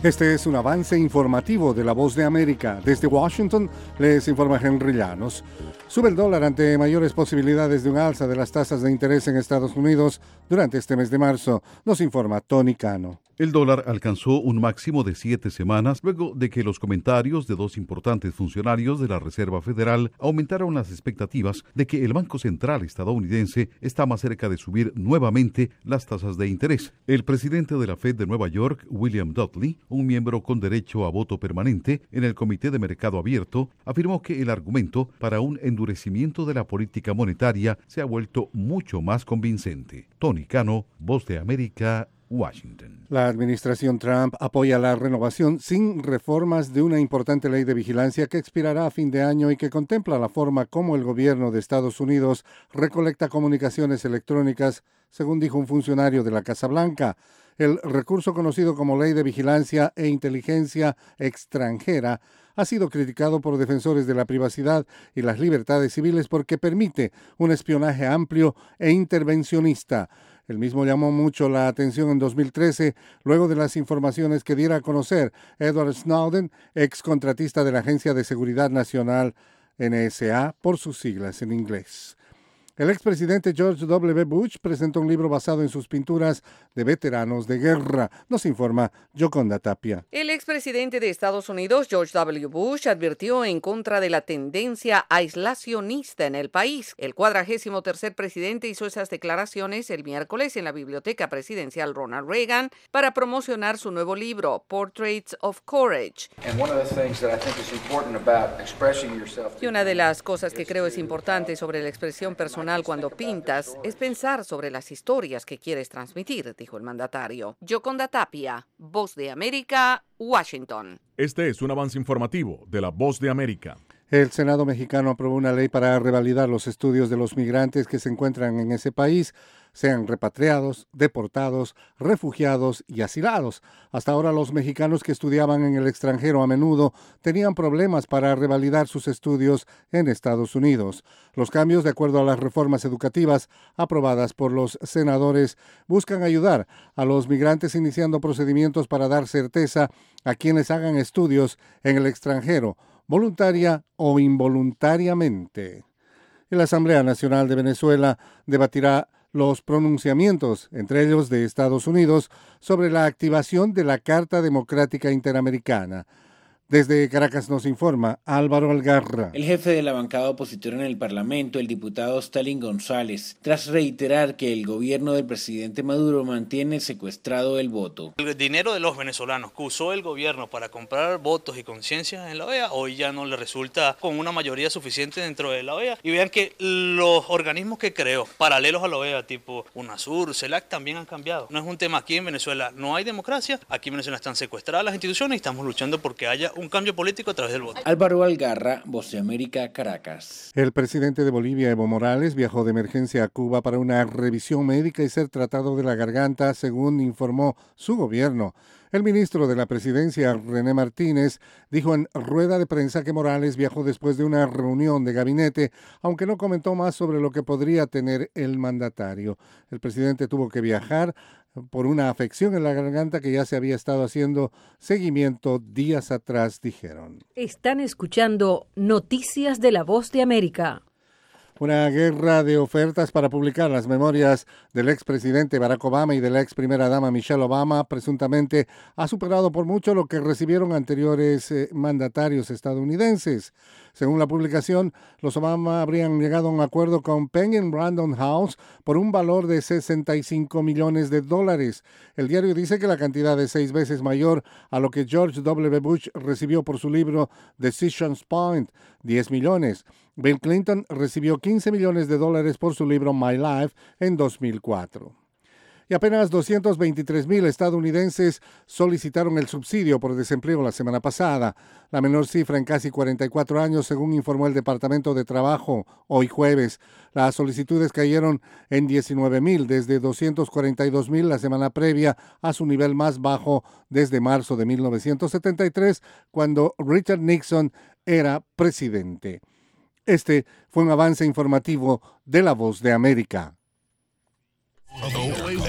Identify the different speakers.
Speaker 1: Este es un avance informativo de La Voz de América. Desde Washington les informa Henry Llanos. Sube el dólar ante mayores posibilidades de un alza de las tasas de interés en Estados Unidos durante este mes de marzo, nos informa Tony Cano.
Speaker 2: El dólar alcanzó un máximo de 7 semanas luego de que los comentarios de dos importantes funcionarios de la Reserva Federal aumentaron las expectativas de que el Banco Central estadounidense está más cerca de subir nuevamente las tasas de interés. El presidente de la Fed de Nueva York, William Dudley, un miembro con derecho a voto permanente en el Comité de Mercado Abierto, afirmó que el argumento para un endurecimiento de la política monetaria se ha vuelto mucho más convincente. Tony Cano, Voz de América, Washington.
Speaker 1: La administración Trump apoya la renovación sin reformas de una importante ley de vigilancia que expirará a fin de año y que contempla la forma como el gobierno de Estados Unidos recolecta comunicaciones electrónicas, según dijo un funcionario de la Casa Blanca. El recurso conocido como Ley de Vigilancia e Inteligencia Extranjera ha sido criticado por defensores de la privacidad y las libertades civiles porque permite un espionaje amplio e intervencionista. El mismo llamó mucho la atención en 2013, luego de las informaciones que diera a conocer Edward Snowden, ex contratista de la Agencia de Seguridad Nacional, NSA, por sus siglas en inglés. El expresidente George W. Bush presentó un libro basado en sus pinturas de veteranos de guerra. Nos informa Yoconda Tapia.
Speaker 3: El expresidente de Estados Unidos, George W. Bush, advirtió en contra de la tendencia aislacionista en el país. El 43º presidente hizo esas declaraciones el miércoles en la Biblioteca Presidencial Ronald Reagan para promocionar su nuevo libro, Portraits of Courage. Y una de las cosas que creo es importante sobre la expresión personal cuando pintas es pensar sobre las historias que quieres transmitir, dijo el mandatario. Yoconda Tapia, Voz de América, Washington.
Speaker 4: Este es un avance informativo de La Voz de América.
Speaker 1: El Senado mexicano aprobó una ley para revalidar los estudios de los migrantes que se encuentran en ese país, sean repatriados, deportados, refugiados y asilados. Hasta ahora los mexicanos que estudiaban en el extranjero a menudo tenían problemas para revalidar sus estudios en Estados Unidos. Los cambios, de acuerdo a las reformas educativas aprobadas por los senadores, buscan ayudar a los migrantes iniciando procedimientos para dar certeza a quienes hagan estudios en el extranjero, voluntaria o involuntariamente. La Asamblea Nacional de Venezuela debatirá los pronunciamientos, entre ellos de Estados Unidos, sobre la activación de la Carta Democrática Interamericana. Desde Caracas nos informa Álvaro Algarra.
Speaker 5: El jefe de la bancada opositora en el Parlamento, el diputado Stalin González, tras reiterar que el gobierno del presidente Maduro mantiene secuestrado el voto.
Speaker 6: El dinero de los venezolanos que usó el gobierno para comprar votos y conciencias en la OEA, hoy ya no le resulta con una mayoría suficiente dentro de la OEA. Y vean que los organismos que creó, paralelos a la OEA, tipo UNASUR, CELAC, también han cambiado. No es un tema aquí en Venezuela, no hay democracia, aquí en Venezuela están secuestradas las instituciones y estamos luchando porque haya un cambio político a través del voto.
Speaker 5: Álvaro Algarra, Voz de América, Caracas.
Speaker 1: El presidente de Bolivia, Evo Morales, viajó de emergencia a Cuba para una revisión médica y ser tratado de la garganta, según informó su gobierno. El ministro de la Presidencia, René Martínez, dijo en rueda de prensa que Morales viajó después de una reunión de gabinete, aunque no comentó más sobre lo que podría tener el mandatario. El presidente tuvo que viajar por una afección en la garganta que ya se había estado haciendo seguimiento días atrás, dijeron.
Speaker 7: Están escuchando Noticias de La Voz de América.
Speaker 1: Una guerra de ofertas para publicar las memorias del expresidente Barack Obama y de la ex primera dama Michelle Obama presuntamente ha superado por mucho lo que recibieron anteriores mandatarios estadounidenses. Según la publicación, los Obama habrían llegado a un acuerdo con Penguin Random House por un valor de $65 millones. El diario dice que la cantidad es 6 veces mayor a lo que George W. Bush recibió por su libro Decisions Point, 10 millones. Bill Clinton recibió $15 millones por su libro My Life en 2004. Y apenas 223,000 estadounidenses solicitaron el subsidio por desempleo la semana pasada, la menor cifra en casi 44 años, según informó el Departamento de Trabajo hoy jueves. Las solicitudes cayeron en 19,000 desde 242,000 la semana previa a su nivel más bajo desde marzo de 1973, cuando Richard Nixon era presidente. Este fue un avance informativo de La Voz de América.